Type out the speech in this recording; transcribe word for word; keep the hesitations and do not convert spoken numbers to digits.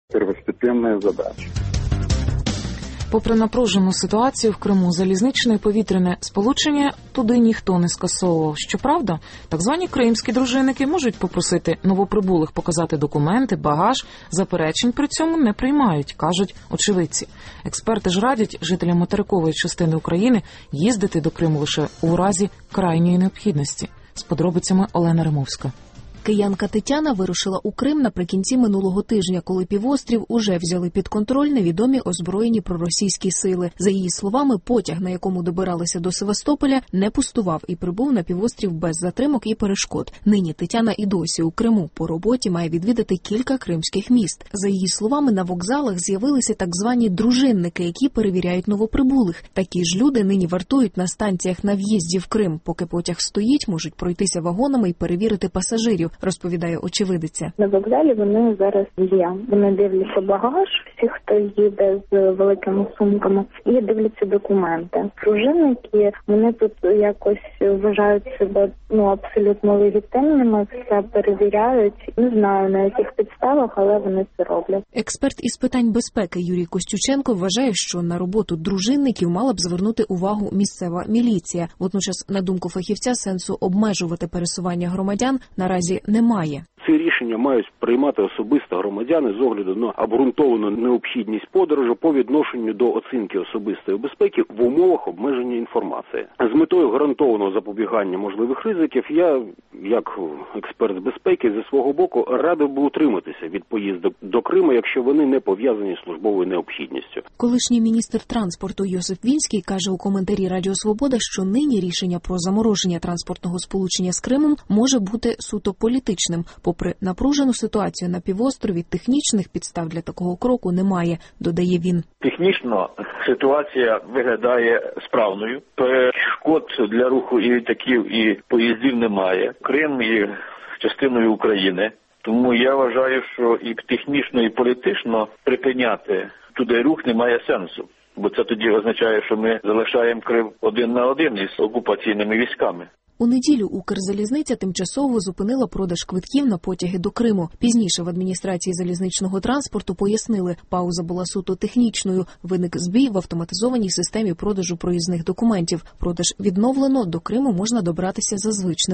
Первостепенная задача. Попри напружену ситуацію в Криму, залізничне і повітряне сполучення туди ніхто не скасовував. Щоправда, так звані кримські дружинники можуть попросити новоприбулих показати документи, багаж, заперечень при цьому не приймають, кажуть очевидці. Експерти ж радять жителям материкової частини України їздити до Криму лише у разі крайньої необхідності. З подробицями Олена Римовська. Киянка Тетяна вирушила у Крим наприкінці минулого тижня, коли півострів уже взяли під контроль невідомі озброєні проросійські сили. За її словами, потяг, на якому добиралися до Севастополя, не пустував і прибув на півострів без затримок і перешкод. Нині Тетяна і досі у Криму. По роботі має відвідати кілька кримських міст. За її словами, на вокзалах з'явилися так звані дружинники, які перевіряють новоприбулих. Такі ж люди нині вартують на станціях на в'їзді в Крим. Поки потяг стоїть, можуть пройтися вагонами і перевірити пасажирів, розповідає очевидиця. На вокзалі вони зараз є. Вони дивляться багаж, всі, хто їде з великими сумками, і дивляться документи. Дружинники, вони тут якось вважають себе ну абсолютно легітимними, все перевіряють. Не знаю, на яких підставах, але вони це роблять. Експерт із питань безпеки Юрій Костюченко вважає, що на роботу дружинників мала б звернути увагу місцева міліція. Водночас, на думку фахівця, сенсу обмежувати пересування громадян наразі немає. Ці рішення мають приймати особисто громадяни з огляду на обґрунтовану необхідність подорожу по відношенню до оцінки особистої безпеки в умовах обмеження інформації. З метою гарантованого запобігання можливих ризиків я, як експерт з безпеки, зі свого боку радив би утриматися від поїздок до Криму, якщо вони не пов'язані з службовою необхідністю. Колишній міністр транспорту Йосип Вінський каже у коментарі Радіо Свобода, що нині рішення про замороження транспортного сполучення з Кримом може бути суто політичним. Попри напружену ситуацію на півострові, технічних підстав для такого кроку немає, додає він. Технічно ситуація виглядає справною. Перешкод для руху і літаків, і поїздів немає. Крим є частиною України. Тому я вважаю, що і технічно, і політично припиняти туди рух немає сенсу. Бо це тоді означає, що ми залишаємо Крим один на один із окупаційними військами. У неділю Укрзалізниця тимчасово зупинила продаж квитків на потяги до Криму. Пізніше в адміністрації залізничного транспорту пояснили, пауза була суто технічною. Виник збій в автоматизованій системі продажу проїзних документів. Продаж відновлено, до Криму можна добратися за звичним